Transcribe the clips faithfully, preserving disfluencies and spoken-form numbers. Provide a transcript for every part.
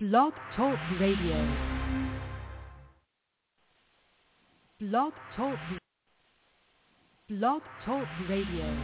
Blog Talk Radio. Blog Talk. Blog Talk Radio.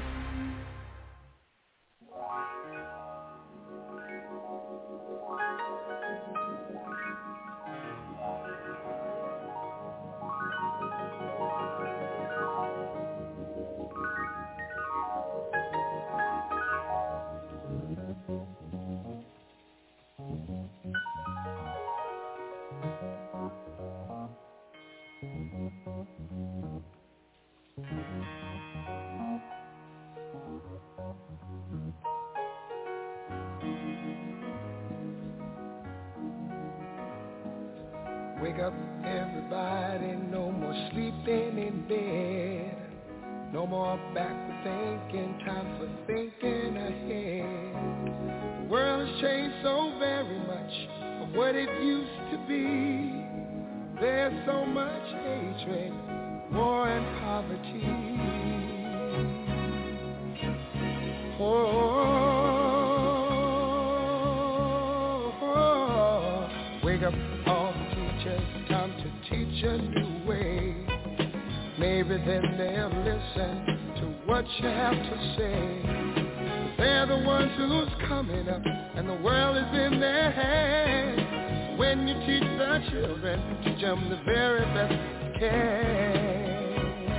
Wake up, everybody, no more sleeping in bed. No more backward thinking, time for thinking ahead. The world has changed so very much from what it used to be. There's so much hatred, war and poverty. Oh, oh, oh. Wake up, all the teachers, time to teach a new way. Maybe then they'll listen to what you have to say. They're the ones who's coming up, and the world is in their hands. When you teach the children, teach them the very best you can.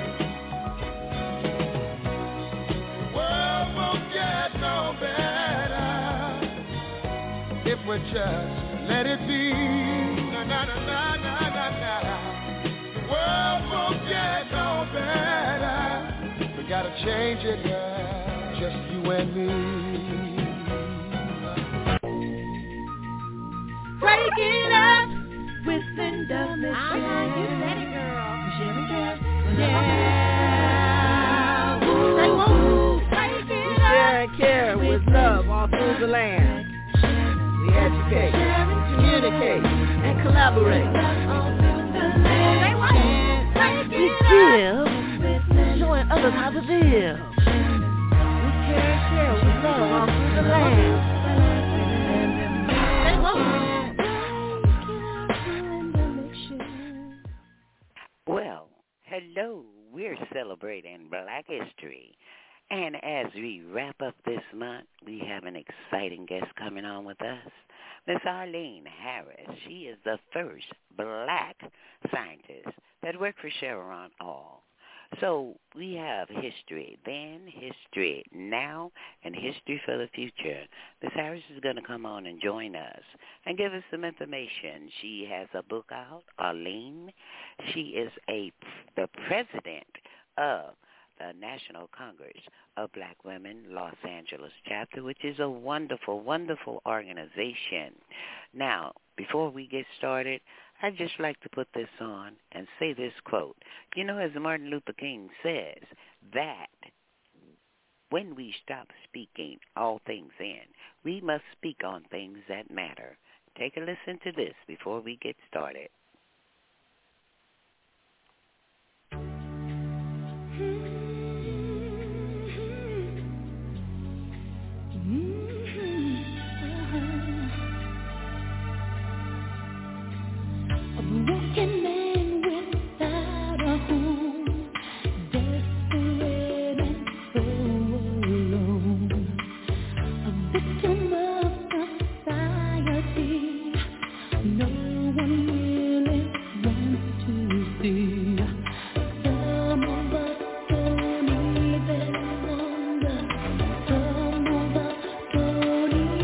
The world won't get no better if we just let it be. Na na na na na na na. The world won't get no better. We gotta change it, girl, just you and me. Break it up with Linda Mitchell. Uh-huh, you said it, girl. Yeah. Say what? Break it Share up and care with love all through the land. We educate, communicate, and collaborate. Say what? Break We it give, up. showing others how to live. We care and share with love all through the land. Say what? Well, hello, we're celebrating Black History. And as we wrap up this month, we have an exciting guest coming on with us. Miss Arlene Harris. She is the first Black scientist that worked for Chevron Oil. So we have history then, history now, and history for the future. Miss Harris is going to come on and join us and give us some information. She has a book out, Arlene. She is a the president of the National Congress of Black Women Los Angeles chapter, which is a wonderful, wonderful organization. Now, before we get started, I'd just like to put this on and say this quote. You know, as Martin Luther King says, that when we stop speaking all things in, we must speak on things that matter. Take a listen to this before we get started.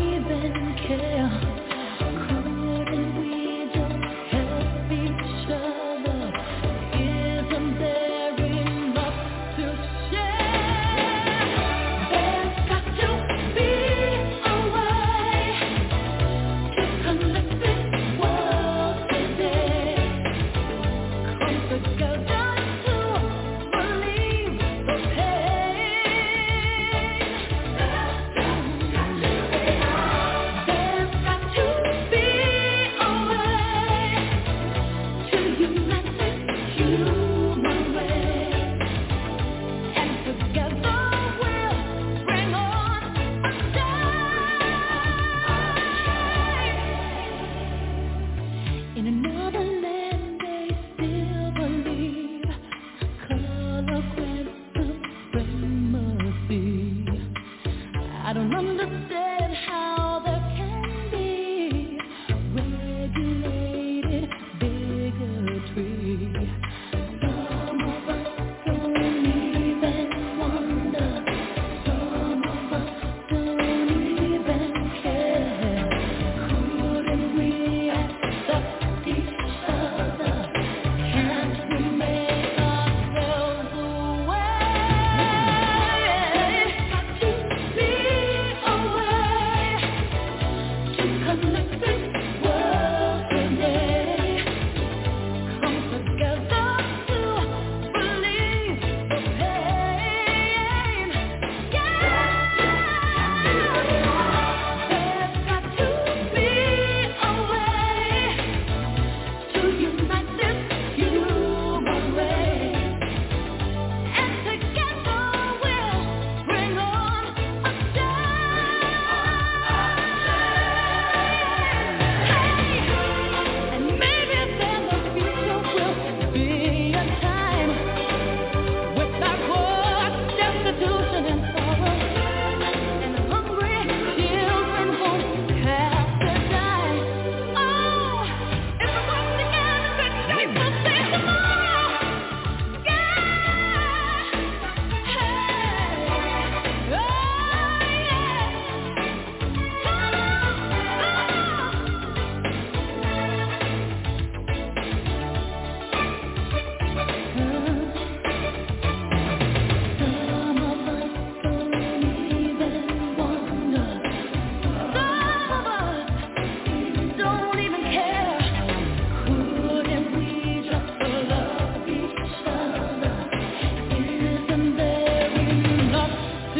Couldn't we just help each other? In another land they still believe color grants supremacy. I don't understand how there can be regulated bigotry. Some of us don't even wonder. Some of us don't even care. Couldn't we accept each other? Can't we make ourselves aware? To be aware, to connect this world today. Come together to believe the pain. Yeah, there's got to be a way to unite this human race, and together we'll bring on a change. And maybe then the future will be a time without war, destitution, and sorrow, and hungry children won't have to die. Oh, if we work together, big days will see tomorrow. Yeah, hey, oh Some of us don't even wonder. Some of us don't even care. Couldn't we just love each other? Isn't there enough to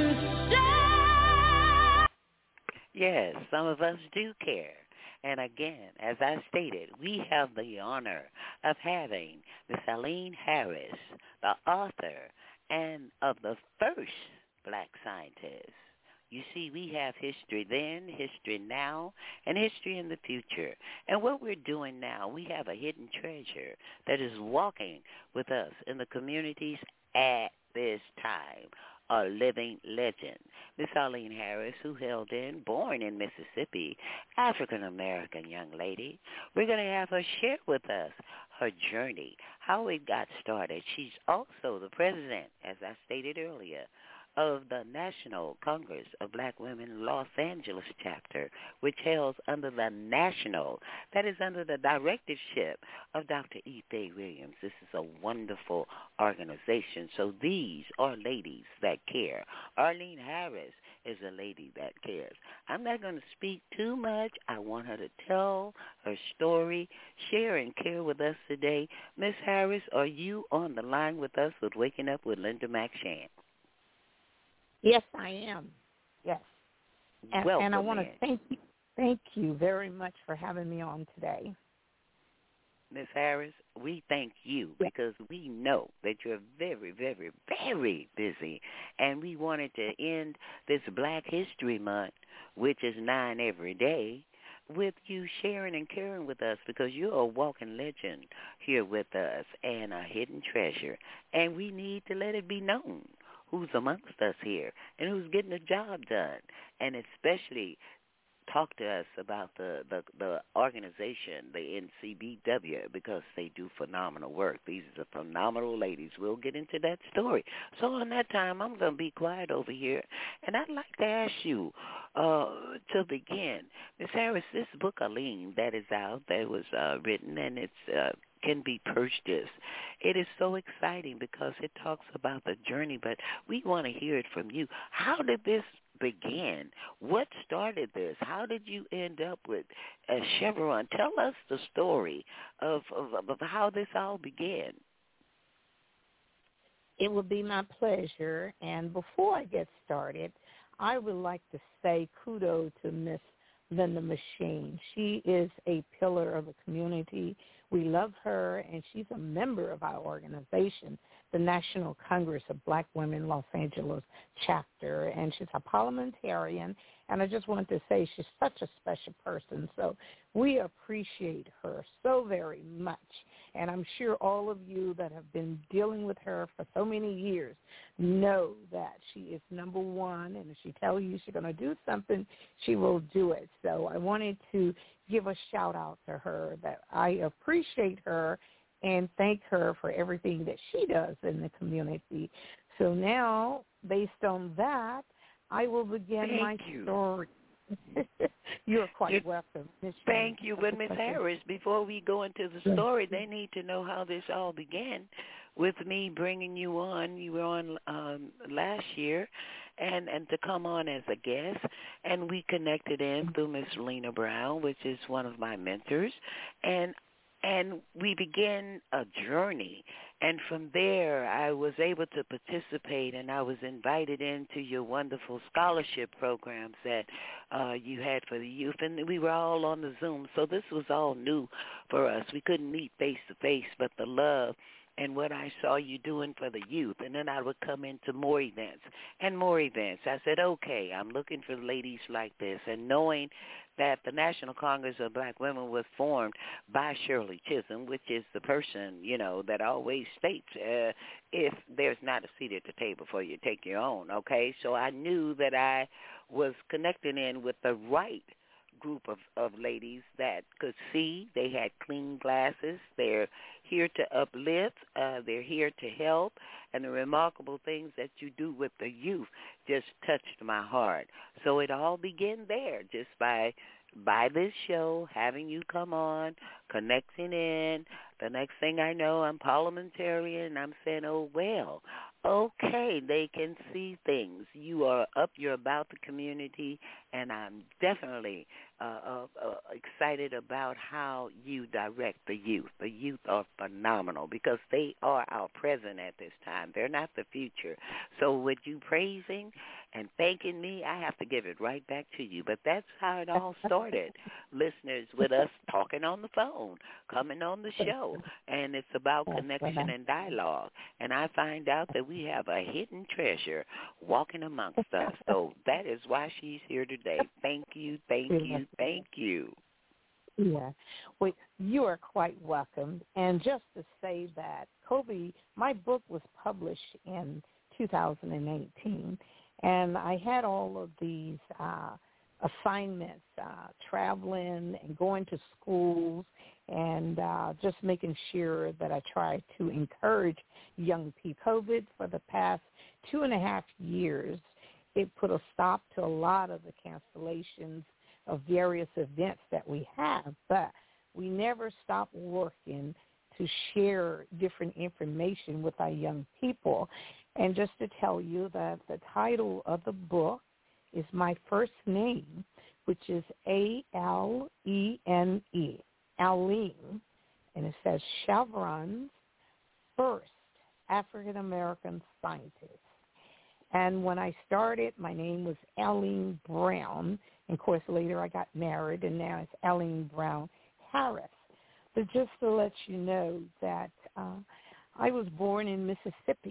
share? Yes, some of us do care. And again, as I stated, we have the honor of having Miss Aline Harris, the author and of the first black scientist. You see, we have history then, history now, and history in the future. And what we're doing now, we have a hidden treasure that is walking with us in the communities at this time, a living legend. Miss Aline Harris, who hailed in, born in Mississippi, African-American young lady. We're going to have her share with us her journey, how it got started. She's also the president, as I stated earlier, of the National Congress of Black Women Los Angeles chapter, which hails under the national, that is under the directorship of Doctor Ife Williams. This is a wonderful organization. So these are ladies that care. Arlene Harris is a lady that cares. I'm not going to speak too much. I want her to tell her story, share and care with us today. Miss Harris, are you on the line with us with Waking Up with Linda McShan? Yes, I am. Yes. And, Welcome, and I want to in. thank you, thank you very much for having me on today. Miss Harris, we thank you because we know that you're very, very, very busy, and we wanted to end this Black History Month, which is nine every day, with you sharing and caring with us because you're a walking legend here with us and a hidden treasure, and we need to let it be known who's amongst us here and who's getting the job done, and especially talk to us about the, the, the organization, the N C B W, because they do phenomenal work. These are phenomenal ladies. We'll get into that story. So on that time, I'm going to be quiet over here, and I'd like to ask you uh, to begin. Miss Harris, this book, Aline, that is out, that was uh, written, and it's uh, can be purchased. It is so exciting because it talks about the journey, but we want to hear it from you. How did this begin? What started this? How did you end up with uh, Chevron? Tell us the story of, of, of how this all began. It would be my pleasure. And before I get started, I would like to say kudos to Miss Linda McShan. She is a pillar of the community. We love her, and she's a member of our organization, the National Congress of Black Women Los Angeles chapter, and she's a parliamentarian. And I just wanted to say she's such a special person. So we appreciate her so very much. And I'm sure all of you that have been dealing with her for so many years know that she is number one. And if she tells you she's going to do something, she will do it. So I wanted to give a shout out to her that I appreciate her and thank her for everything that she does in the community. So now, based on that, I will begin Thank my you. story. You're quite You're, welcome. Miz Thank you. But, Miz Harris, before we go into the story, they need to know how this all began with me bringing you on. You were on um, last year, and, and to come on as a guest. And we connected in through Miss Lena Brown, which is one of my mentors. And And we began a journey, and from there I was able to participate, and I was invited into your wonderful scholarship programs that uh, you had for the youth, and we were all on the Zoom, so this was all new for us. We couldn't meet face-to-face, but the love and what I saw you doing for the youth, and then I would come into more events and more events. I said, okay, I'm looking for ladies like this, and knowing that the National Congress of Black Women was formed by Shirley Chisholm, which is the person, you know, that always states, uh, if there's not a seat at the table for you, take your own, okay? So I knew that I was connecting in with the right group of, of ladies that could see. They had clean glasses. They're here to uplift. Uh, they're here to help. And the remarkable things that you do with the youth just touched my heart. So it all began there, just by by this show, having you come on, connecting in. The next thing I know, I'm parliamentarian, and I'm saying, oh, well, okay, they can see things. You are up, you're about the community, and I'm definitely uh, uh, uh, excited about how you direct the youth. The youth are phenomenal because they are our present at this time. They're not the future. So with you praising and thanking me, I have to give it right back to you. But that's how it all started, listeners, with us talking on the phone, coming on the show, and it's about connection and dialogue. And I find out that we have a hidden treasure walking amongst us. So that is why she's here today. Thank you, thank you, thank you. Yeah. Well, you are quite welcome. And just to say that, Kobe, my book was published in two thousand eighteen, and I had all of these uh, assignments, uh, traveling and going to schools and uh, just making sure that I try to encourage young people. COVID, for the past two and a half years, it put a stop to a lot of the cancellations of various events that we have, but we never stop working to share different information with our young people. And just to tell you that the title of the book is my first name, which is A L E N E, Aline, and it says Chevron's First African-American Scientist. And when I started, my name was Aline Brown. And, of course, later I got married, and now it's Aline Brown Harris. But just to let you know that uh, I was born in Mississippi,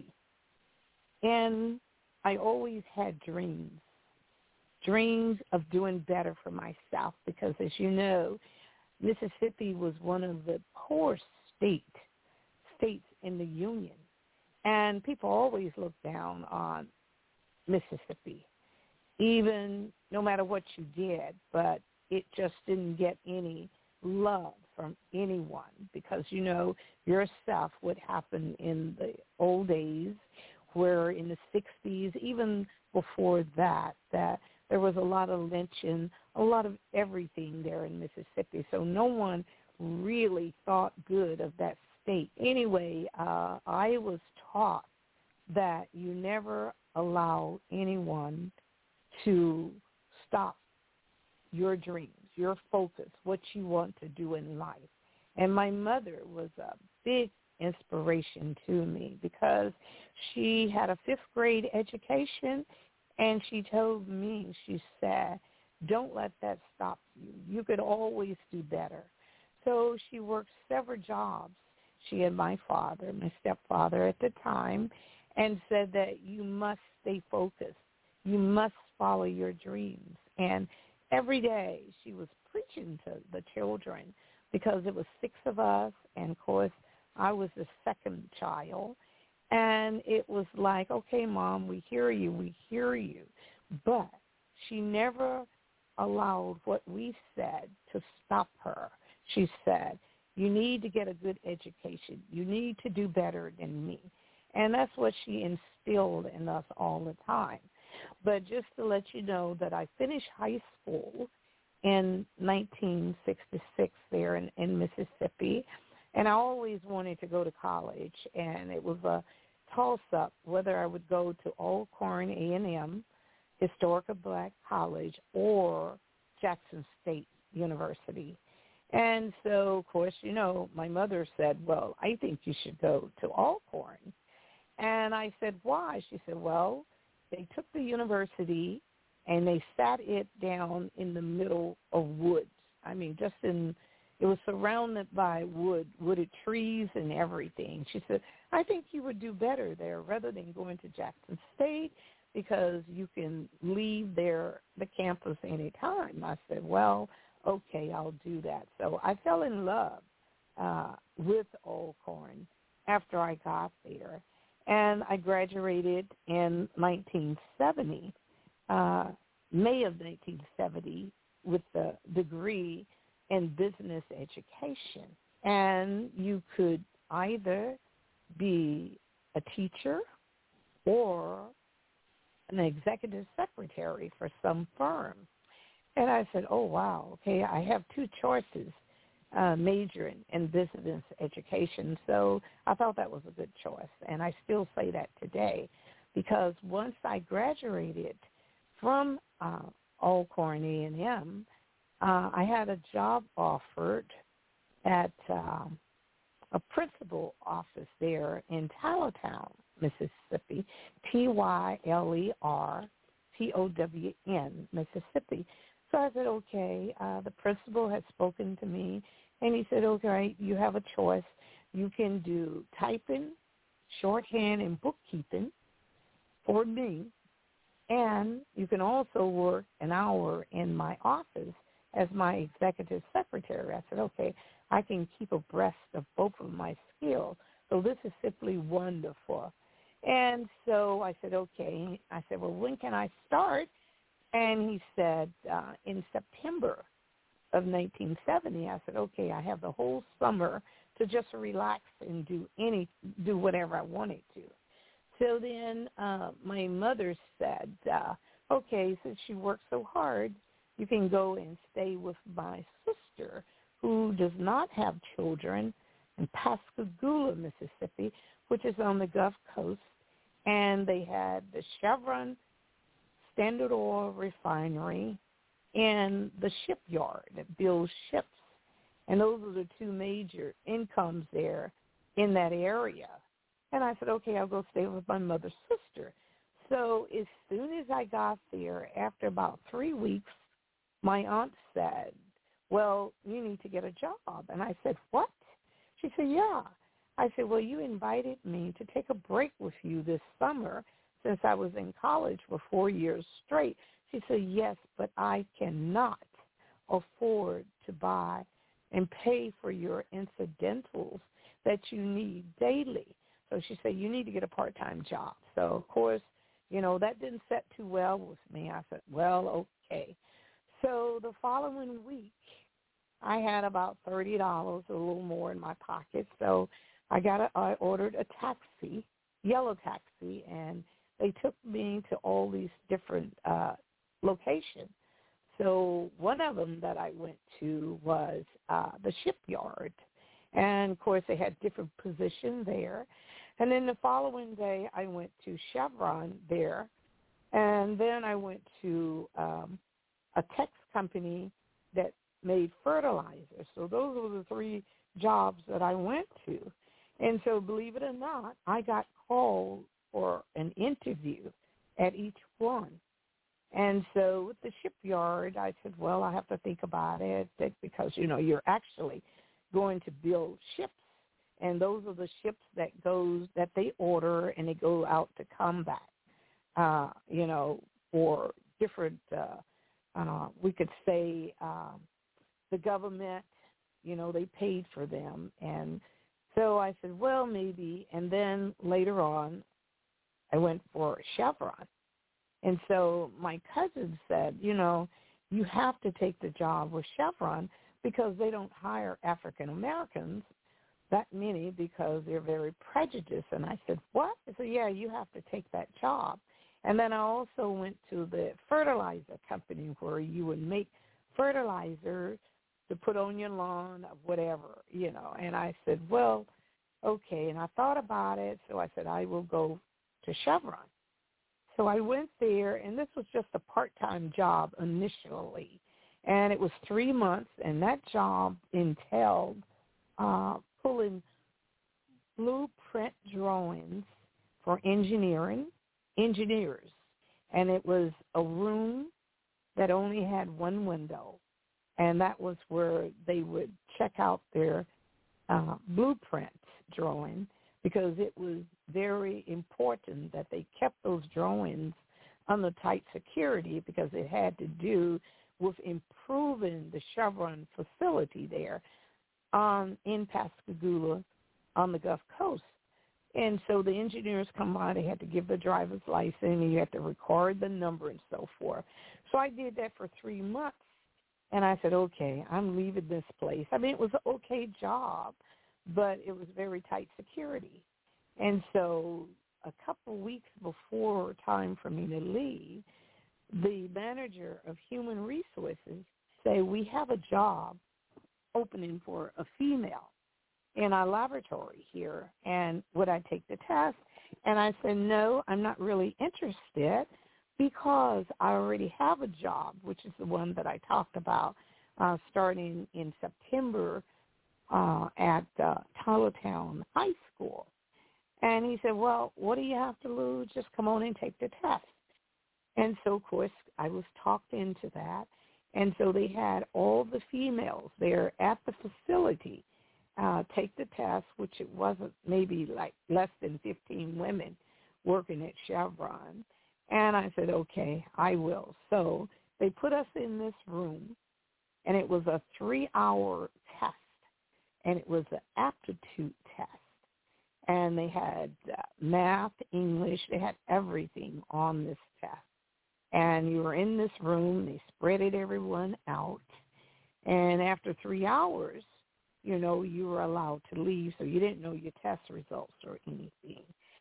and I always had dreams, dreams of doing better for myself because, as you know, Mississippi was one of the poor state, states in the Union. And people always look down on Mississippi, even no matter what you did, but it just didn't get any love from anyone because, you know, yourself, what happened in the old days where in the sixties, even before that, that there was a lot of lynching, a lot of everything there in Mississippi. So no one really thought good of that state. Anyway, uh, I was taught that you never allow anyone to stop your dreams, your focus, what you want to do in life. And my mother was a big inspiration to me because she had a fifth grade education, and she told me, she said, don't let that stop you. You could always do better. so she worked several jobs. She and my father, my stepfather at the time, and said that you must stay focused. You must follow your dreams. And every day she was preaching to the children because it was six of us, and, of course, I was the second child. And it was like, okay, Mom, we hear you, we hear you. But she never allowed what we said to stop her. She said, you need to get a good education. You need to do better than me. And that's what she instilled in us all the time. But just to let you know that I finished high school in nineteen sixty-six there in, in Mississippi, and I always wanted to go to college, and it was a toss-up whether I would go to Alcorn A and M, Historical Black College, or Jackson State University. And so, of course, you know, my mother said, well, I think you should go to Alcorn. And I said, why? She said, well, they took the university and they sat it down in the middle of woods. I mean, just in, it was surrounded by wood, wooded trees and everything. She said, I think you would do better there rather than going to Jackson State because you can leave there, the campus anytime. I said, well, okay, I'll do that. So I fell in love uh, with Alcorn after I got there. And I graduated in nineteen seventy, uh, May of nineteen seventy, with the degree in business education. And you could either be a teacher or an executive secretary for some firm. And I said, oh, wow, okay, I have two choices, uh, majoring in business education. So I thought that was a good choice, and I still say that today because once I graduated from uh, Alcorn A and M, uh, I had a job offered at uh, a principal office there in Tylertown, Mississippi, T Y L E R T O W N, Mississippi. So I said, okay, uh, the principal had spoken to me, and he said, okay, you have a choice. You can do typing, shorthand, and bookkeeping for me, and you can also work an hour in my office as my executive secretary. I said, okay, I can keep abreast of both of my skills, so this is simply wonderful. And so I said, okay. I said, well, when can I start? And he said, uh, in September of nineteen seventy. I said, okay, I have the whole summer to just relax and do any, do whatever I wanted to. So then uh, my mother said, uh, okay, since you work so hard, you can go and stay with my sister, who does not have children, in Pascagoula, Mississippi, which is on the Gulf Coast. And they had the Chevron Standard Oil refinery and the shipyard that builds ships. And those are the two major incomes there in that area. And I said, okay, I'll go stay with my mother's sister. So as soon as I got there, after about three weeks, my aunt said, well, you need to get a job. And I said, what? She said, yeah. I said, well, you invited me to take a break with you this summer since I was in college for four years straight. She said, yes, but I cannot afford to buy and pay for your incidentals that you need daily. So she said, you need to get a part-time job. So, of course, you know, that didn't set too well with me. I said, well, okay. So the following week, I had about thirty dollars, a little more in my pocket. So I got a, I ordered a taxi, yellow taxi, and they took me to all these different uh, locations. So one of them that I went to was uh, the shipyard. And, of course, they had different positions there. And then the following day, I went to Chevron there. And then I went to um, a Tex company that made fertilizer. So those were the three jobs that I went to. And so, believe it or not, I got called for an interview at each one. And so with the shipyard, I said, well, I have to think about it because, you know, you're actually going to build ships. And those are the ships that goes that they order, and they go out to combat, uh, you know, for different, uh, uh, we could say um, the government, you know, they paid for them. And so I said, well, maybe. And then later on, I went for Chevron. And so my cousin said, you know, you have to take the job with Chevron because they don't hire African Americans that many because they're very prejudiced. And I said, what? I said, yeah, you have to take that job. And then I also went to the fertilizer company where you would make fertilizer to put on your lawn or whatever, you know. And I said, well, okay. And I thought about it, so I said, I will go to Chevron. So I went there, and this was just a part-time job initially. And it was three months, and that job entailed uh, pulling blueprint drawings for engineering, engineers. And it was a room that only had one window, and that was where they would check out their uh, blueprint drawing, because it was very important that they kept those drawings under tight security because it had to do with improving the Chevron facility there um, in Pascagoula on the Gulf Coast. And so the engineers come by, they had to give the driver's license, and you had to record the number and so forth. So I did that for three months, and I said, okay, I'm leaving this place. I mean, it was an okay job, but it was very tight security. And so a couple of weeks before time for me to leave, the manager of human resources said, we have a job opening for a female in our laboratory here, and would I take the test? And I said, no, I'm not really interested because I already have a job, which is the one that I talked about uh, starting in September uh, at uh, Tylertown High School. And he said, well, what do you have to lose? Just come on and take the test. And so, of course, I was talked into that. And so they had all the females there at the facility uh, take the test, which it wasn't maybe like less than fifteen women working at Chevron. And I said, okay, I will. So they put us in this room, and it was a three-hour test, and it was an aptitude test. And they had uh, math, English, they had everything on this test. And you were in this room, they spreaded everyone out. And after three hours, you know, you were allowed to leave, so you didn't know your test results or anything.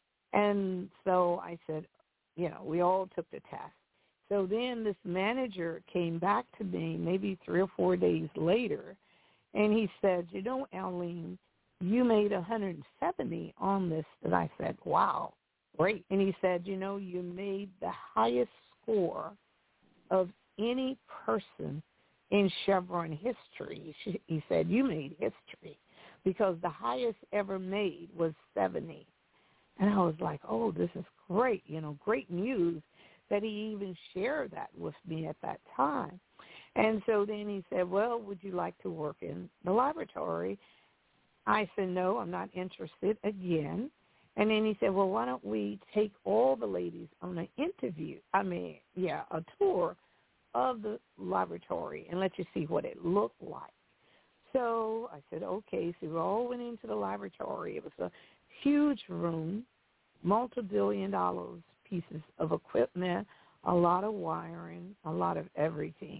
And so I said, you know, we all took the test. So then this manager came back to me maybe three or four days later, and he said, you know, Arlene, you made one hundred seventy on this. And I said, wow, great. And he said, you know, you made the highest score of any person in Chevron history. He said, you made history because the highest ever made was seventy. And I was like, oh, this is great, you know, great news that he even shared that with me at that time. And so then he said, well, would you like to work in the laboratory? I said, no, I'm not interested again. And then he said, well, why don't we take all the ladies on an interview, I mean, yeah, a tour of the laboratory and let you see what it looked like. So I said, okay. So we all went into the laboratory. It was a huge room, multi-billion dollars pieces of equipment, a lot of wiring, a lot of everything.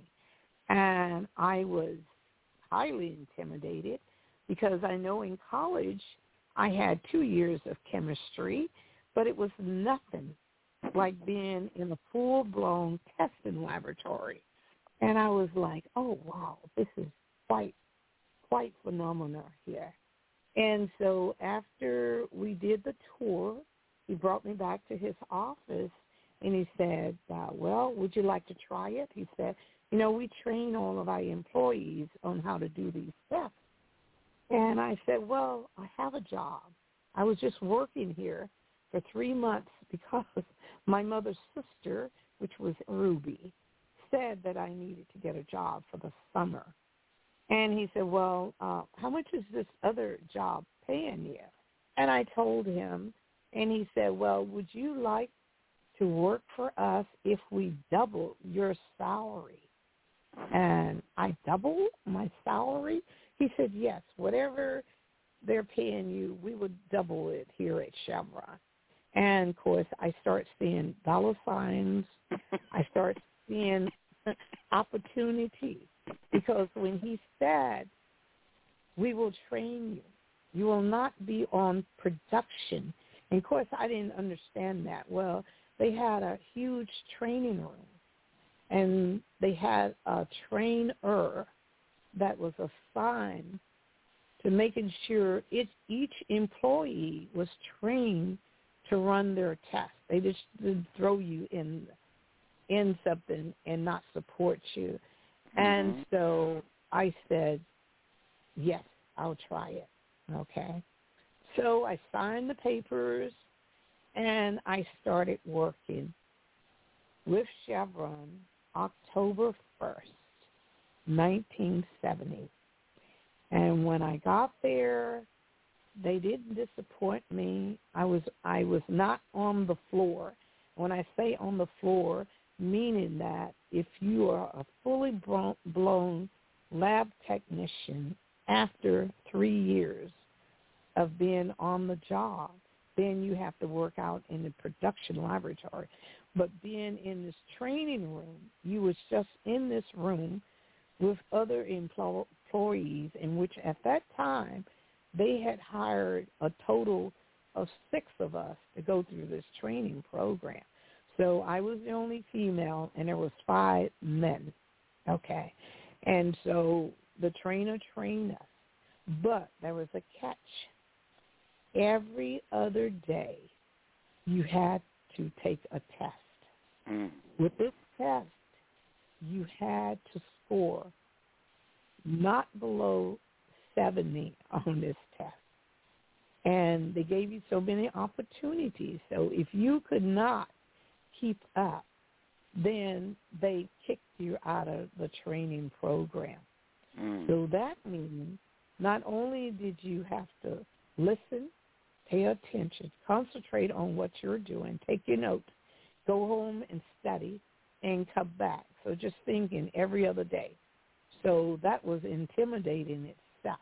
And I was highly intimidated because I know in college I had two years of chemistry, but it was nothing like being in a full-blown testing laboratory. And I was like, oh, wow, this is quite, quite phenomenal here. And so after we did the tour, he brought me back to his office, and he said, uh, well, would you like to try it? He said, you know, we train all of our employees on how to do these tests. And I said, well, I have a job. I was just working here for three months because my mother's sister, which was Ruby, said that I needed to get a job for the summer. And he said, well, uh, how much much is this other job paying you? And I told him, and he said, well, would you like to work for us if we double your salary? And I double my salary? He said, yes, whatever they're paying you, we would double it here at Chevron. And, of course, I start seeing dollar signs. I start seeing opportunities. Because when he said, we will train you, you will not be on production. And, of course, I didn't understand that. Well, they had a huge training room, and they had a trainer that was assigned to making sure it, each employee was trained to run their test. They just didn't throw you in in something and not support you. Mm-hmm. And so I said, yes, I'll try it. Okay. So I signed the papers, and I started working with Chevron October first, nineteen seventy. And when I got there, they didn't disappoint me. I was I was not on the floor. When I say on the floor, meaning that if you are a fully blown lab technician after three years of being on the job, then you have to work out in the production laboratory. But being in this training room, you was just in this room with other empl- employees in which at that time they had hired a total of six of us to go through this training program. So I was the only female, and there was five men, okay? And so the trainer trained us. But there was a catch. Every other day, you had to take a test. Mm. With this test, you had to score not below seventy on this test. And they gave you so many opportunities. So if you could not keep up, then they kicked you out of the training program. Mm. So that means not only did you have to listen, pay attention, concentrate on what you're doing, take your notes, go home and study, and come back. So just thinking every other day. So that was intimidating itself.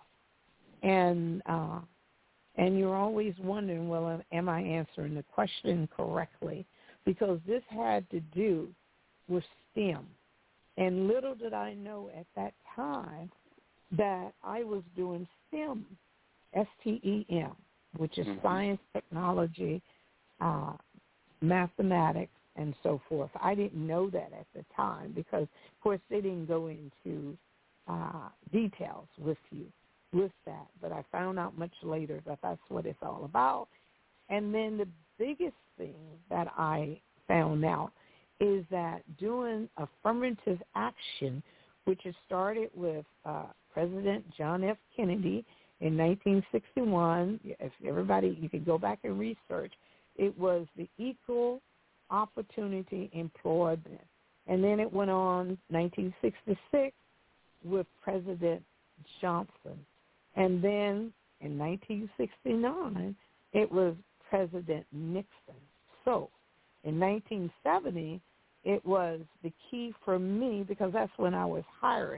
And uh, and you're always wondering, well, am I answering the question correctly? Because this had to do with STEM. And little did I know at that time that I was doing STEM, S T E M, which is mm-hmm. science, technology, uh, mathematics, and so forth. I didn't know that at the time because, of course, they didn't go into uh, details with you with that. But I found out much later that that's what it's all about. And then the biggest thing that I found out is that doing affirmative action, which has started with uh, President John F. Kennedy in nineteen sixty-one. If everybody, you can go back and research. It was the Equal Opportunity Employment. And then it went on nineteen sixty-six with President Johnson. And then in nineteen sixty-nine, it was President Nixon. So in nineteen seventy, it was the key for me because that's when I was hiring.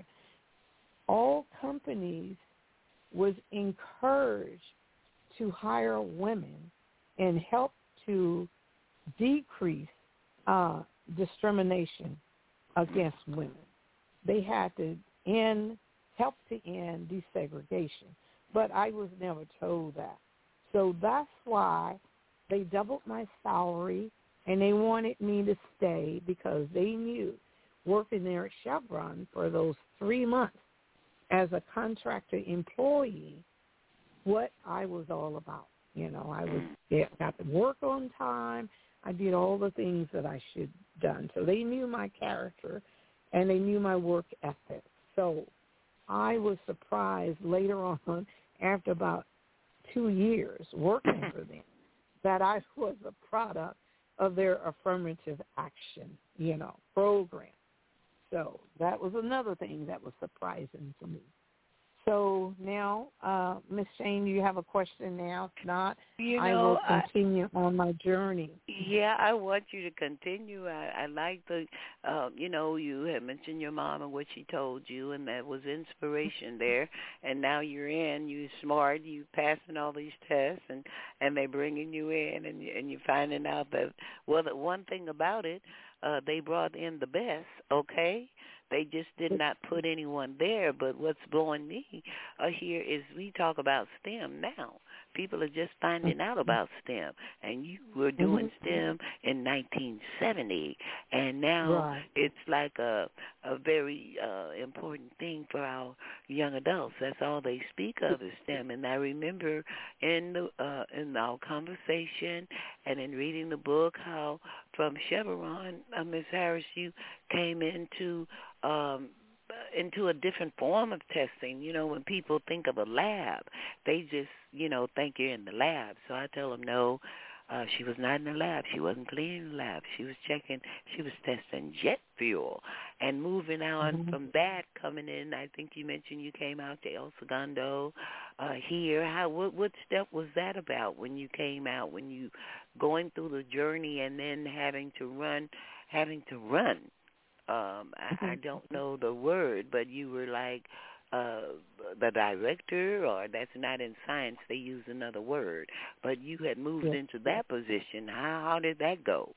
All companies was encouraged to hire women and help to decrease uh, discrimination against women. They had to end, help to end desegregation. But I was never told that. So that's why they doubled my salary, and they wanted me to stay because they knew working there at Chevron for those three months as a contractor employee what I was all about. You know, I was yeah, got to work on time. I did all the things that I should have done. So they knew my character, and they knew my work ethic. So I was surprised later on, after about two years working for them, that I was a product of their affirmative action, you know, program. So that was another thing that was surprising to me. So now uh, Miss Jane, do you have a question now? If not, You I know, will I, continue on my journey. Yeah, I want you to continue. I, I like the, uh, you know, you had mentioned your mom and what she told you, and that was inspiration there. And now you're in, you're smart, you passing all these tests, and and they bringing you in, and you, and you're finding out that, well, the one thing about it, uh, they brought in the best. Okay. They just did not put anyone there. But what's blowing me uh, here is we talk about STEM now. People are just finding out about STEM, and you were doing Mm-hmm. STEM in nineteen seventy, and now Right. it's like a a very uh, important thing for our young adults. That's all they speak of is STEM. And I remember in the uh, in our conversation and in reading the book how from Chevron, uh, Miz Harris, you came into um, into a different form of testing. You know, when people think of a lab, they just, you know, think you're in the lab. So I tell them, no, uh, she was not in the lab. She wasn't cleaning the lab. She was checking, she was testing jet fuel. And moving on Mm-hmm. from that, coming in, I think you mentioned you came out to El Segundo uh, here. How what, what step was that about when you came out, when you going through the journey and then having to run, having to run? Um, I, I don't know the word, but you were like uh, the director, or that's not in science. They use another word. But you had moved Yes. into that position. How, how did that go?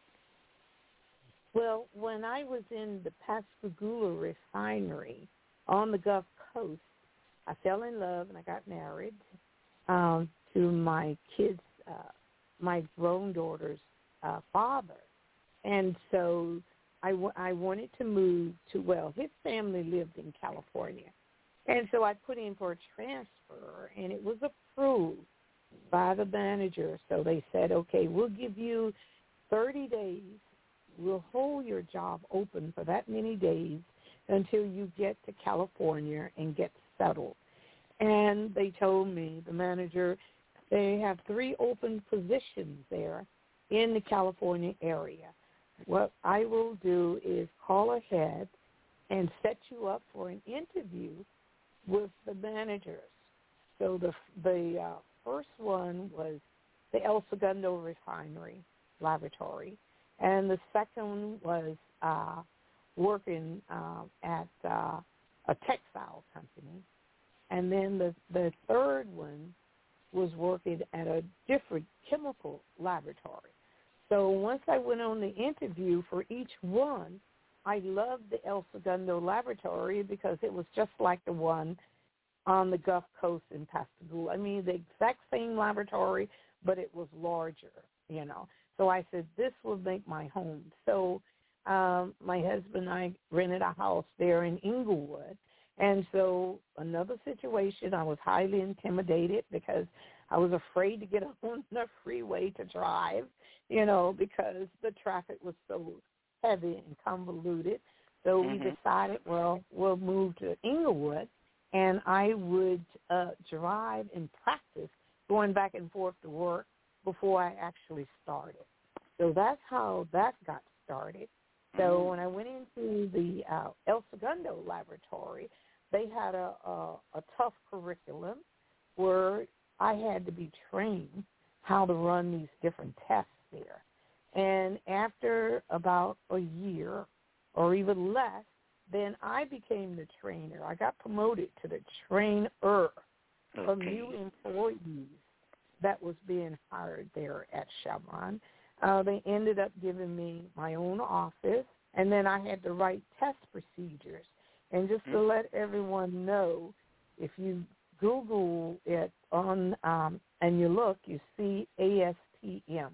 Well, when I was in the Pascagoula refinery on the Gulf Coast, I fell in love and I got married um, to my kids, uh, my grown daughter's uh, father. And so I, w- I wanted to move to, well, his family lived in California. And so I put in for a transfer, and it was approved by the manager. So they said, okay, we'll give you thirty days. We'll hold your job open for that many days until you get to California and get settled. And they told me, the manager, they have three open positions there in the California area. What I will do is call ahead and set you up for an interview with the managers. So the the uh, first one was the El Segundo Refinery Laboratory, and the second was uh, working uh, at uh, a textile company, and then the, the third one was working at a different chemical laboratory. So once I went on the interview for each one, I loved the El Segundo Laboratory because it was just like the one on the Gulf Coast in Pascagoula. I mean, the exact same laboratory, but it was larger, you know. So I said, this will make my home. So um, my husband and I rented a house there in Inglewood. And so another situation, I was highly intimidated because I was afraid to get on the freeway to drive, you know, because the traffic was so heavy and convoluted. So Mm-hmm. we decided, well, we'll move to Inglewood, and I would uh, drive and practice going back and forth to work before I actually started. So that's how that got started. So Mm-hmm. when I went into the uh, El Segundo Laboratory, they had a, a, a tough curriculum where I had to be trained how to run these different tests there. And after about a year or even less, then I became the trainer. I got promoted to the trainer from Okay. new employees that was being hired there at Chevron. Uh, they ended up giving me my own office, and then I had to write test procedures. And just to let everyone know, if you Google it on um, and you look, you see A S T M,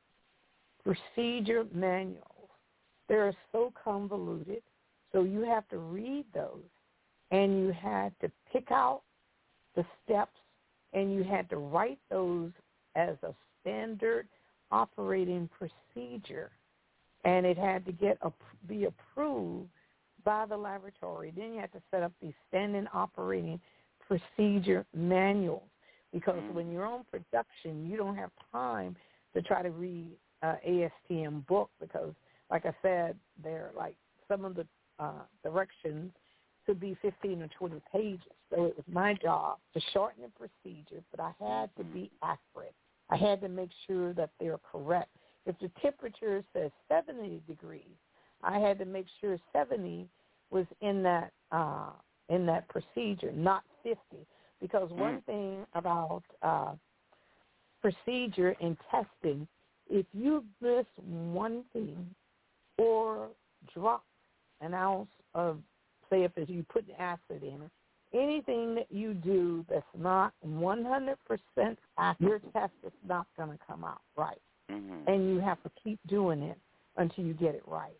procedure manuals. They're so convoluted, so you have to read those, and you had to pick out the steps, and you had to write those as a standard operating procedure, and it had to get a, be approved by the laboratory. Then you have to set up these standing operating procedure manuals, because when you're on production, you don't have time to try to read uh, A S T M book, because, like I said, they're like some of the uh, directions to be fifteen or twenty pages. So it was my job to shorten the procedure, but I had to be accurate. I had to make sure that they're correct. If the temperature says seventy degrees, I had to make sure seventy was in that uh, in that procedure, not fifty. Because one thing about uh, procedure in testing, if you miss one thing or drop an ounce of, say if you put acid in it, anything that you do that's not one hundred percent accurate, your test is not going to come out right. Mm-hmm. And you have to keep doing it until you get it right.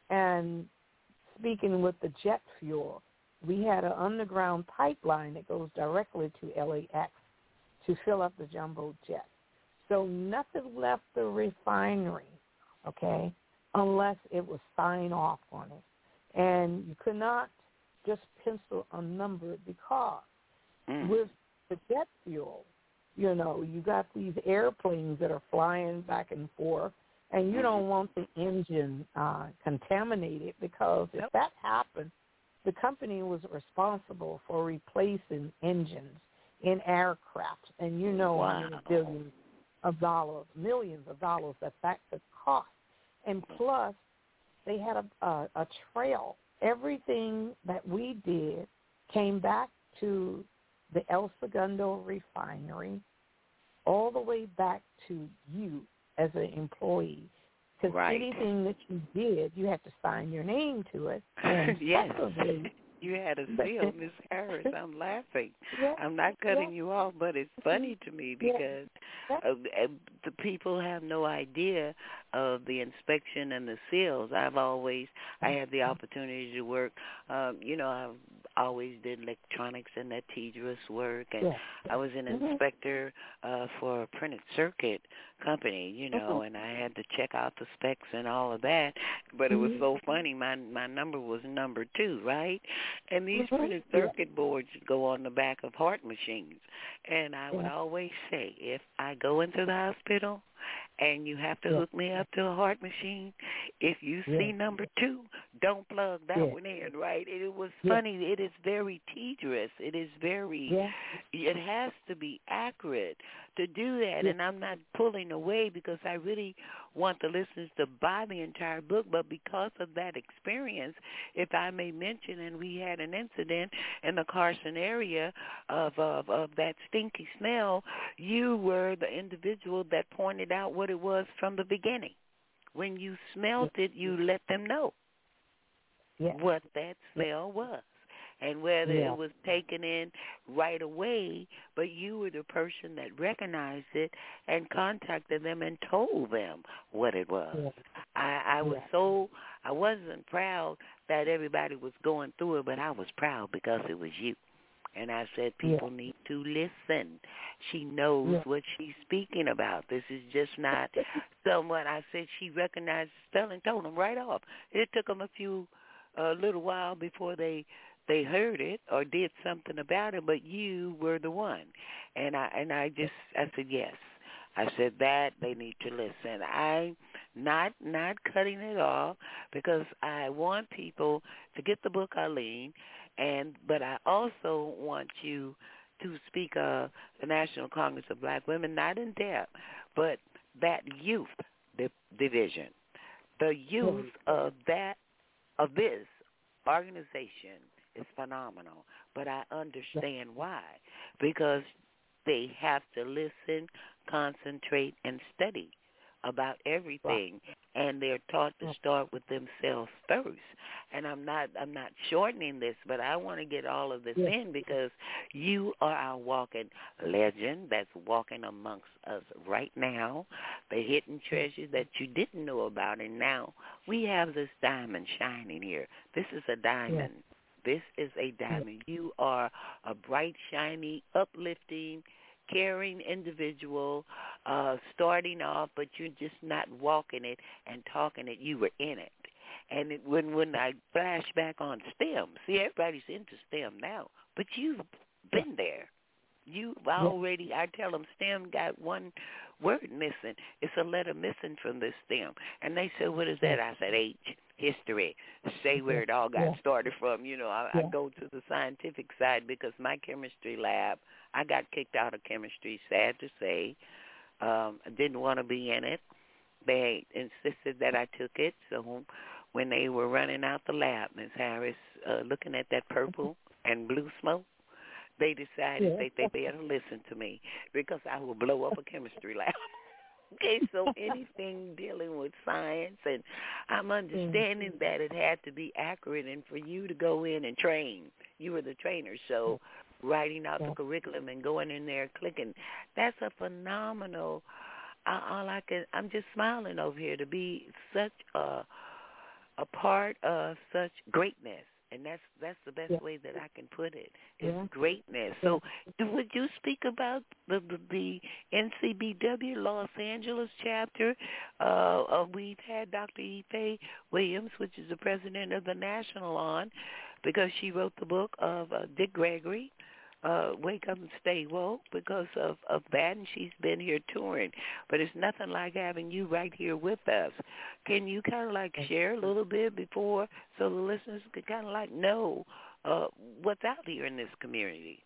And speaking with the jet fuel, we had an underground pipeline that goes directly to L A X to fill up the jumbo jet. So nothing left the refinery, okay, unless it was signed off on it. And you could not just pencil a number because mm. with the jet fuel, you know, you got these airplanes that are flying back and forth, and you don't want the engine uh, contaminated because if that happened, the company was responsible for replacing engines in aircraft, and you know wow. how many billions of dollars, millions of dollars that that could cost. And plus, they had a, a, a trail. Everything that we did came back to the El Segundo refinery, all the way back to you as an employee. Because right. anything that you did, you had to sign your name to it. And yes. You had a seal, Miss Harris. I'm laughing. Yeah, I'm not cutting yeah. you off, but it's funny to me because yeah. uh, the people have no idea of the inspection and the seals. I've always, I had the opportunity to work, um, you know, I've always did electronics and that tedious work, and yeah. I was an mm-hmm. inspector uh, for a printed circuit company, you know, mm-hmm. and I had to check out the specs and all of that, but it was so funny. My my number was number two, right? And these mm-hmm. printed circuit boards go on the back of heart machines. And I would always say, if I go into the hospital and you have to yeah. hook me up to a heart machine, if you yeah. see number two, don't plug that yeah. one in, right? It, it was yeah. funny. It is very tedious. It is very, yeah. it has to be accurate to do that. Yeah. And I'm not pulling away because I really want the listeners to buy the entire book, but because of that experience, if I may mention, and we had an incident in the Carson area of, of, of that stinky smell, you were the individual that pointed out what it was from the beginning. When you smelled yeah. it, you let them know yeah. what that smell yeah. was. And whether yeah. it was taken in right away, but you were the person that recognized it and contacted them and told them what it was. Yeah. I, I was yeah. so, I wasn't proud that everybody was going through it, but I was proud because it was you. And I said, people yeah. need to listen. She knows yeah. what she's speaking about. This is just not someone. I said she recognized the spelling, told them right off. It took them a few, a little while before they they heard it or did something about it, but you were the one. And I and I just, I said, yes. I said that they need to listen. I not not cutting it off because I want people to get the book, Arlene, and but I also want you to speak of the National Congress of Black Women, not in depth, but that youth di- division, the youth of that of this organization is phenomenal. But I understand why, because they have to listen, concentrate, and study about everything, and they're taught to start with themselves first. And I'm not I'm not shortening this, but I want to get all of this yeah. in because you are our walking legend that's walking amongst us right now, the hidden treasures that you didn't know about, and now we have this diamond shining here. This is a diamond. Yeah. This is a diamond. Yeah. You are a bright, shiny, uplifting, caring individual, uh, starting off, but you're just not walking it and talking it. You were in it. And it, when when I flash back on STEM, see, everybody's into STEM now, but you've been there. You already, I tell them, STEM got one word missing. It's a letter missing from this STEM. And they said, what is that? I said, H, history. Say where it all got yeah. started from. You know, I, yeah. I go to the scientific side because my chemistry lab, I got kicked out of chemistry, sad to say. Um, I didn't want to be in it. They insisted that I took it. So when they were running out the lab, Miz Harris, uh, looking at that purple and blue smoke, they decided yeah. that they better listen to me because I will blow up a chemistry lab. Okay, so anything dealing with science, and I'm understanding mm-hmm. that it had to be accurate, and for you to go in and train, you were the trainer, so writing out yeah. the curriculum and going in there clicking, that's a phenomenal, uh, all I can, I'm just smiling over here to be such a, a part of such greatness. And that's that's the best yeah. way that I can put it, is yeah. greatness. So would you speak about the, the, the N C B W Los Angeles chapter? Uh, uh, we've had Doctor Ife Williams, which is the president of the National, on, because she wrote the book of uh, Dick Gregory, uh, Wake Up and Stay Woke, because of, of that, and she's been here touring. But it's nothing like having you right here with us. Can you kind of like share a little bit before, so the listeners could kind of like know uh, what's out here in this community?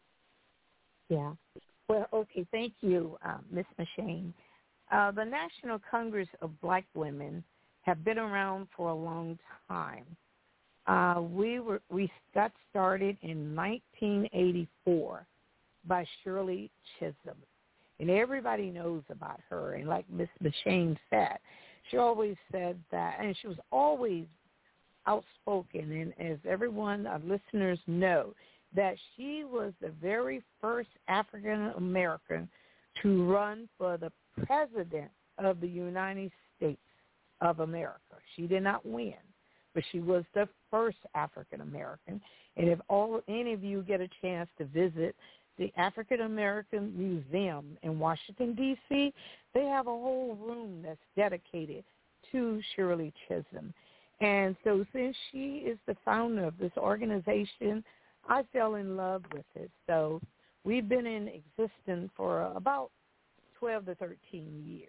Yeah. Well, okay, thank you, uh, Miss Mashane. Uh, the National Congress of Black Women have been around for a long time. Uh, we were we got started in nineteen eighty-four by Shirley Chisholm, and everybody knows about her. And like Miss Mashane said, she always said that, and she was always outspoken. And as everyone, our listeners know, that she was the very first African American to run for the president of the United States of America. She did not win, but she was the first African American. And if all any of you get a chance to visit the African American Museum in Washington, D C, they have a whole room that's dedicated to Shirley Chisholm. And so since she is the founder of this organization, I fell in love with it. So we've been in existence for about twelve to thirteen years.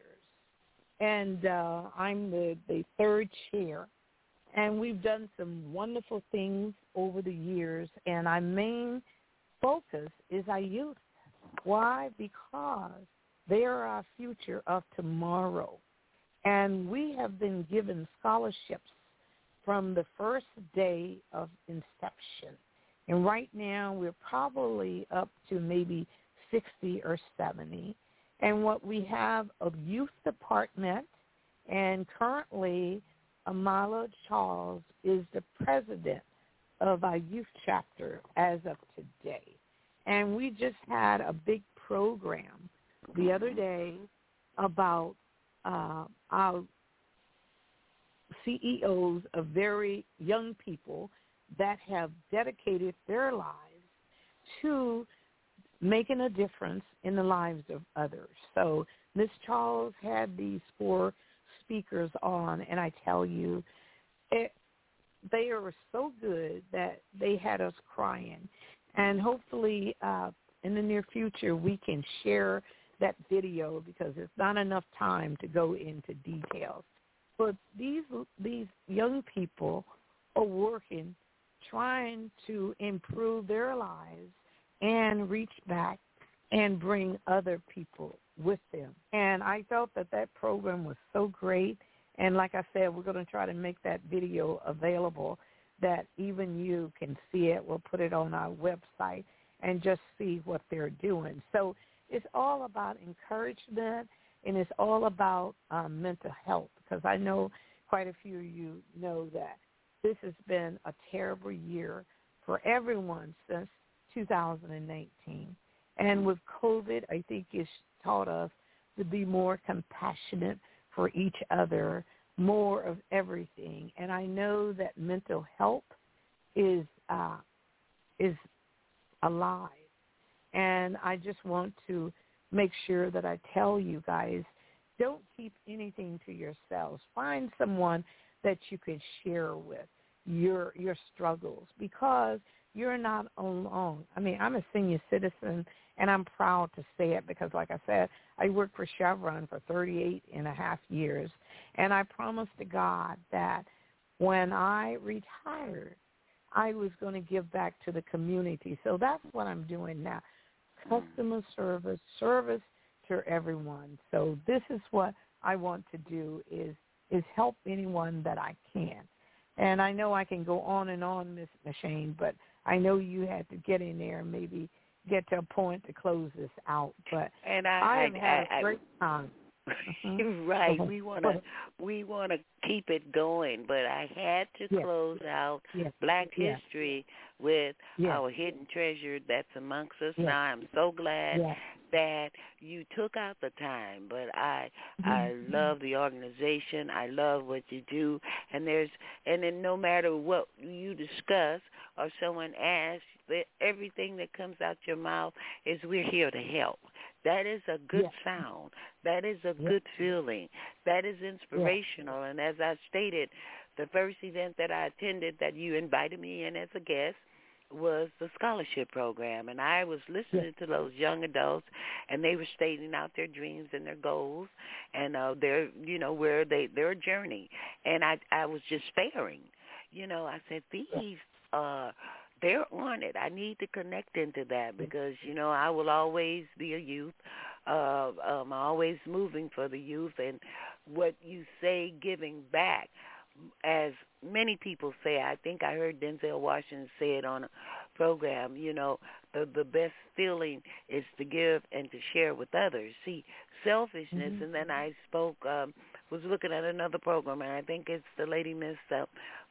And uh, I'm the, the third chair. And we've done some wonderful things over the years, and our main focus is our youth. Why? Because they are our future of tomorrow. And we have been given scholarships from the first day of inception. And right now we're probably up to maybe sixty or seventy. And what we have of youth department, and currently Amala Charles is the president of our youth chapter as of today. And we just had a big program the other day about uh, our C E Os of very young people that have dedicated their lives to making a difference in the lives of others. So Miz Charles had these four speakers on, and I tell you, it, they are so good that they had us crying. And hopefully uh, in the near future we can share that video, because it's not enough time to go into details. But these these young people are working, trying to improve their lives and reach back and bring other people with them. And I felt that that program was so great. And like I said, we're going to try to make that video available that even you can see it. We'll put it on our website and just see what they're doing. So it's all about encouragement, and it's all about um, mental health, because I know quite a few of you know that this has been a terrible year for everyone since two thousand nineteen. And with COVID, I think it's taught us to be more compassionate for each other, more of everything. And I know that mental health is uh, is alive. And I just want to make sure that I tell you guys, don't keep anything to yourselves. Find someone that you can share with your your struggles, because you're not alone. I mean, I'm a senior citizen, And I'm proud to say it because, like I said, I worked for Chevron for thirty-eight and a half years, and I promised to God that when I retired, I was going to give back to the community. So that's what I'm doing now, customer service, service to everyone. So this is what I want to do is is help anyone that I can. And I know I can go on and on, Miss McShane, but I know you had to get in there and maybe get to a point to close this out. But and I, I have I, had I, a great time. Mm-hmm. Right. We want to we want to keep it going, but I had to yes. close out yes. Black yes. History with yes. our hidden treasure that's amongst us. Yes. Now I'm so glad yes. that you took out the time, but I mm-hmm. I love the organization. I love what you do, and there's and then no matter what you discuss or someone asks, everything that comes out your mouth is we're here to help. That is a good yes. sound. That is a yes. good feeling. That is inspirational. Yes. And as I stated, the first event that I attended that you invited me in as a guest was the scholarship program. And I was listening yes. to those young adults, and they were stating out their dreams and their goals and uh, their, you know, where they, their journey. And I, I was just staring. You know, I said, these uh they're on it. I need to connect into that because, you know, I will always be a youth. Uh, um, I'm always moving for the youth. And what you say, giving back, as many people say, I think I heard Denzel Washington say it on a program, you know, the, the best feeling is to give and to share with others. See, selfishness, mm-hmm. and then I spoke, um, was looking at another program, and I think it's the lady Miss uh,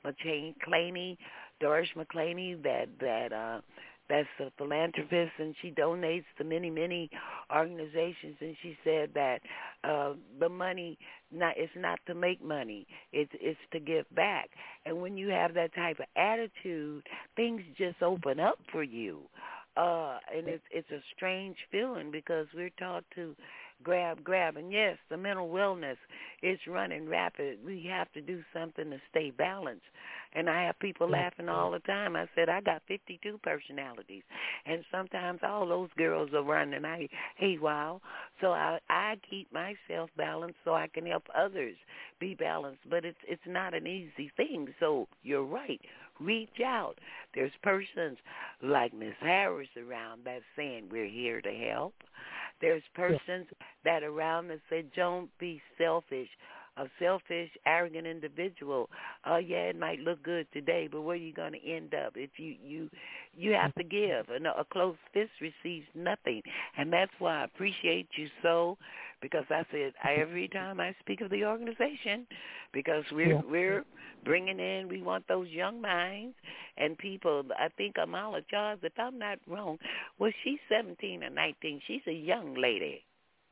McClaney, Doris McClaney, that that uh, that's a philanthropist, and she donates to many, many organizations. And she said that uh, the money not it's not to make money; it's it's to give back. And when you have that type of attitude, things just open up for you. Uh, and it's it's a strange feeling because we're taught to grab, grab. And yes, the mental wellness is running rapid. We have to do something to stay balanced. And I have people laughing all the time. I said, I got fifty-two personalities. And sometimes all those girls are running. I, hey, wow. So I, I keep myself balanced so I can help others be balanced. But it's it's not an easy thing. So you're right. Reach out. There's persons like Miss Harris around that's saying we're here to help. There's persons that around that say don't be selfish. A selfish, arrogant individual, uh, yeah, it might look good today, but where are you going to end up? If you, you, you have to give. And a closed fist receives nothing. And that's why I appreciate you so, because I said every time I speak of the organization, because we're, yeah. we're bringing in, we want those young minds and people. I think Amala Charles, if I'm not wrong, well, she's seventeen or nineteen. She's a young lady.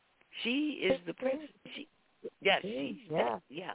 She is the president. She, Yeah, she's yeah. yeah.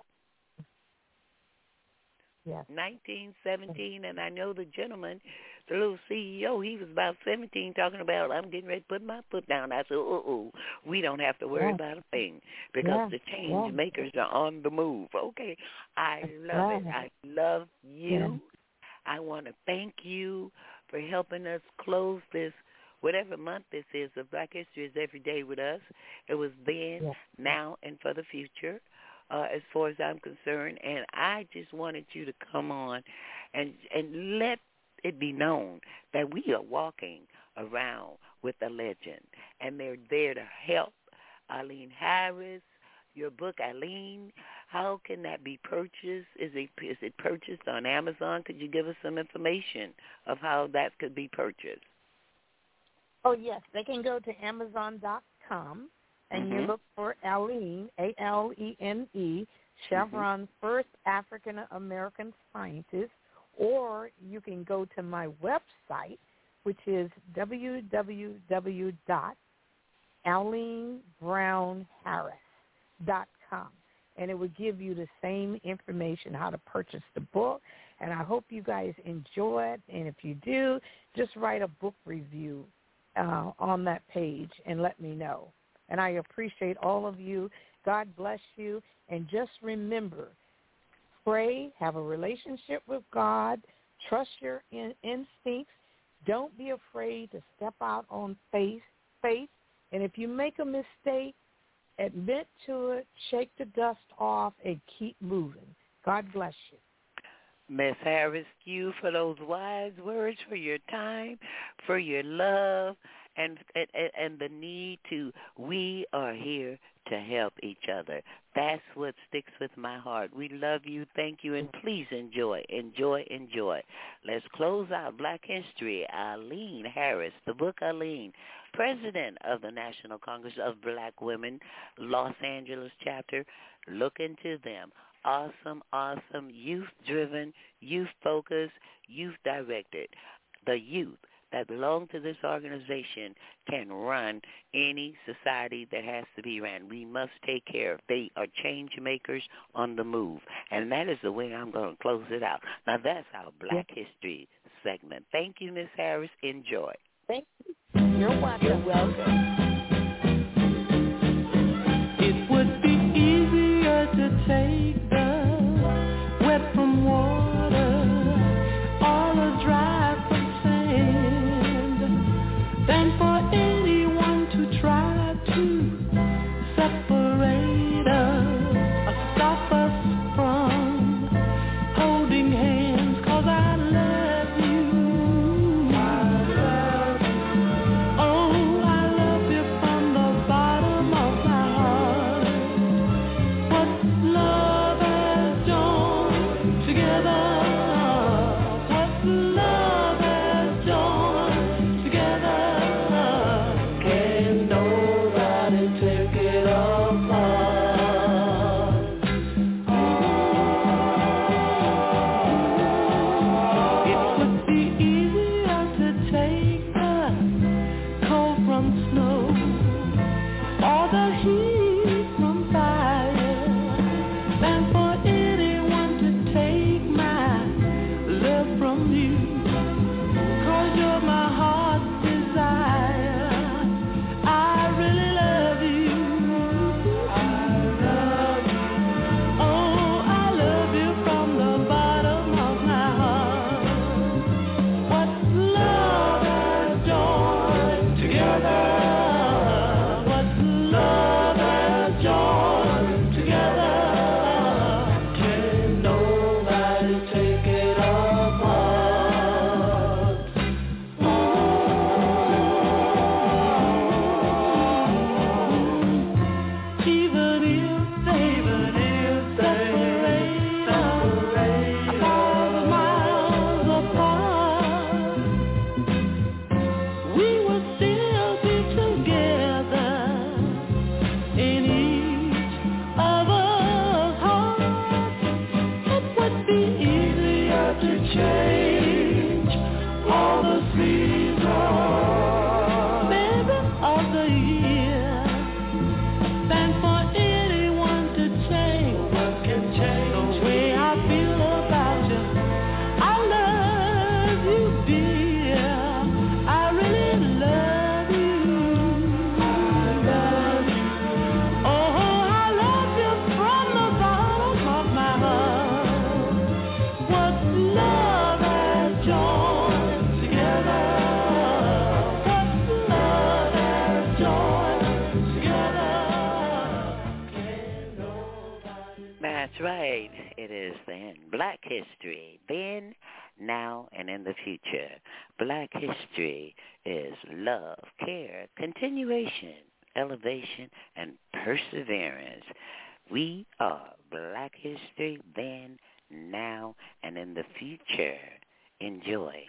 Yeah. nineteen, seventeen, and I know the gentleman, the little C E O, he was about seventeen talking about, I'm getting ready to put my foot down. I said, uh-oh, we don't have to worry yeah. about a thing because yeah. the change yeah. makers are on the move. Okay, I love right. it. I love you. Yeah. I want to thank you for helping us close this whatever month this is of Black History is every day with us. It was then, yeah. now, and for the future, uh, as far as I'm concerned. And I just wanted you to come on and and let it be known that we are walking around with a legend, and they're there to help. Arlene Harris, your book, Arlene, how can that be purchased? Is it is it purchased on Amazon? Could you give us some information of how that could be purchased? Oh, yes. They can go to Amazon dot com, and mm-hmm. you look for Alene, A L E N E, Chevron's mm-hmm. first African-American scientist, or you can go to my website, which is w w w dot alene brown harris dot com, and it will give you the same information how to purchase the book. And I hope you guys enjoy it, and if you do, just write a book review Uh, on that page and let me know. And I appreciate all of you. God bless you. And just remember, pray, have a relationship with God, trust your in- instincts. Don't be afraid to step out on faith faith. And if you make a mistake, admit to it, shake the dust off, and keep moving. God bless you. Miss Harris, you for those wise words, for your time, for your love, and, and and the need to, we are here to help each other. That's what sticks with my heart. We love you. Thank you. And please enjoy, enjoy, enjoy. Let's close out Black History. Arlene Harris, the book Arlene, President of the National Congress of Black Women, Los Angeles chapter. Look into them. Awesome, awesome, youth-driven, youth-focused, youth-directed. The youth that belong to this organization can run any society that has to be ran. We must take care. They are change makers on the move. And that is the way I'm going to close it out. Now, that's our Black yeah. History segment. Thank you, Miss Harris. Enjoy. Thank you. You're welcome. You're welcome. It would be easier to take the wet from water, all the dry from sand, than for anyone to try to separate us or stop us from holding hands, 'cause I love you. I love you. Oh, I love you from the bottom of my heart. What love has joined together, what love has joined together, can nobody take it apart. It would be easier to take the cold from snow, or the heat from fire, than for anyone to take my love from you. 'Cause you're my heart's desire. I really love you. I love you. Oh, I love you from the bottom of my heart. What love has joined together, what love has joined together, can nobody take it apart. Even if they, even if they separate us a thousand miles apart, we will still be together in each other's hearts. It would be easier to change all the seasons, baby, of the year, than for anyone to change. What can change the way I feel about you? I love you, dear. I really love you. I love you. Oh, I love you from the bottom of my heart. What love has joined together, what love has joined together, can nobody. That's right. It is then Black History, then, now, and in the future. Black History is love, care, continuation, elevation, and perseverance. We are Black History, then, now, and in the future. Enjoy.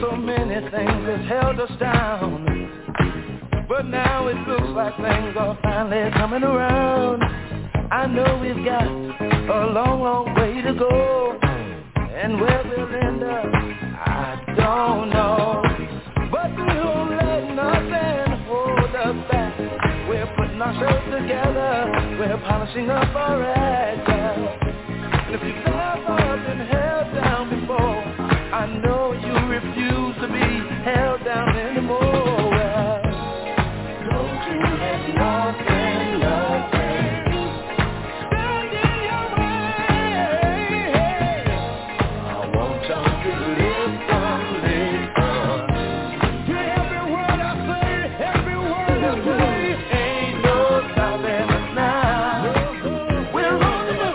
so many things that held us down, but now it looks like things are finally coming around. I know we've got a long, long way to go, and where we'll end up, I don't know. But we won't let nothing hold us back. We're putting ourselves together, we're polishing up our act. And if you've ever been held down before, I know you refuse to be held down anymore. Well, don't you let nothing, nothing stand in your way. I want you to listen, listen to every word I say, every word I say. Ain't no stopping us now. We're on the move.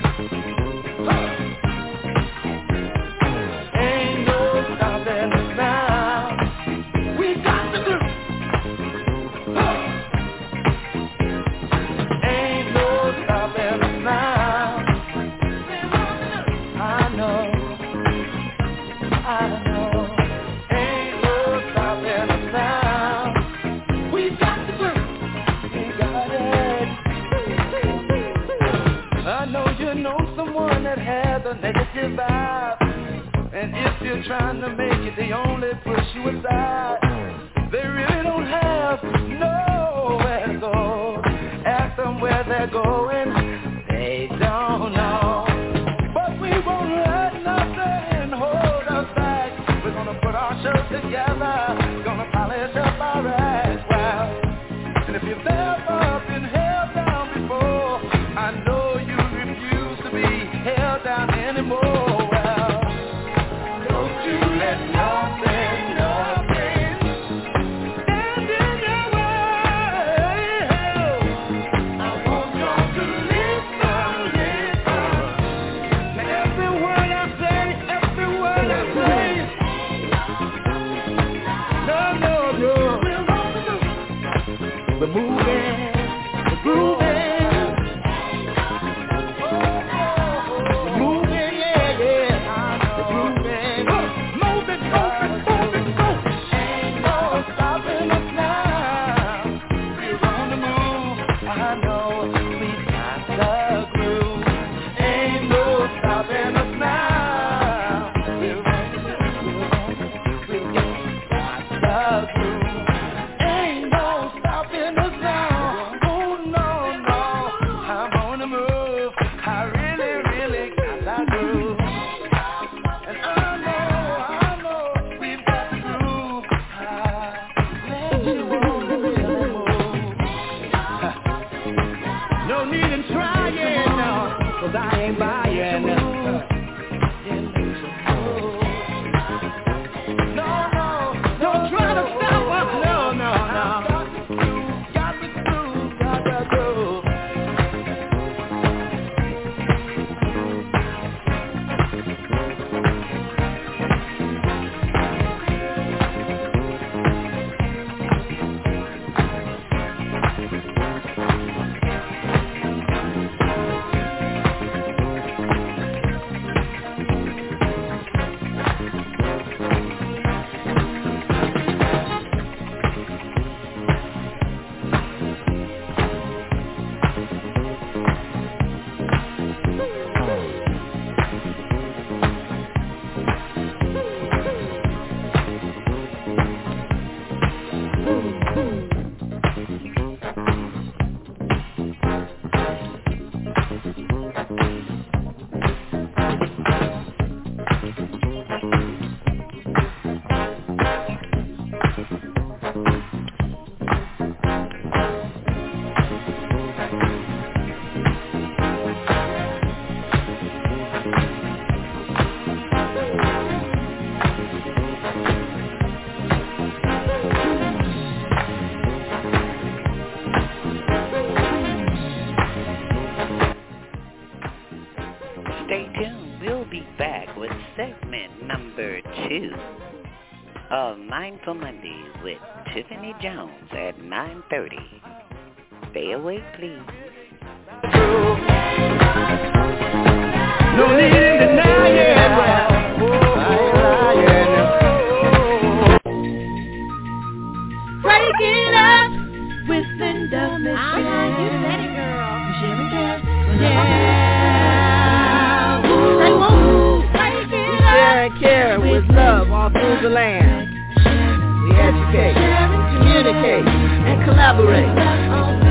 Ain't no stopping us now. We got to do. Ain't no stopping us now. I know, I know. Ain't no stopping us now. We got to do. We got it. I know you know someone that has a negative vibe, and if you're trying to make it, they only push you aside. They really don't have nowhere to go. Ask them where they're going, they don't know. But we won't let nothing hold us back. We're gonna put our shows together, gonna polish up our acts. Well, and if you've never been held down before, I know you refuse to be held down anymore. Well, don't you let nothing, nothing stand in your way. I want you to listen, listen to every word I say, every word I say. No, no, no. We're moving, we're grooving. We're moving, yeah, yeah. We're grooving. Moving, moving, moving, moving. Ain't no stopping us now. We're on the move. I know we got the groove. Ain't no stopping us now. We're on the move. We got the groove. Ain't no stopping us now. Oh no, no, I'm on the move. I really, really got that groove. And I know, I know we've got the groove. I let you on the move. No need in trying now, 'cause I ain't buying. No, no, don't try to stop us. No, no, no. Got the groove, got the groove. Stay tuned. We'll be back with segment number two of Mindful Monday with Tiffany Jones at nine thirty. Stay awake, please. No need in denying. I ain't lying. all through the land. We educate, communicate, and collaborate.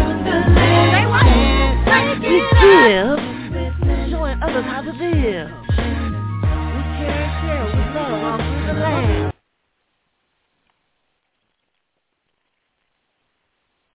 We give, showing others how to live.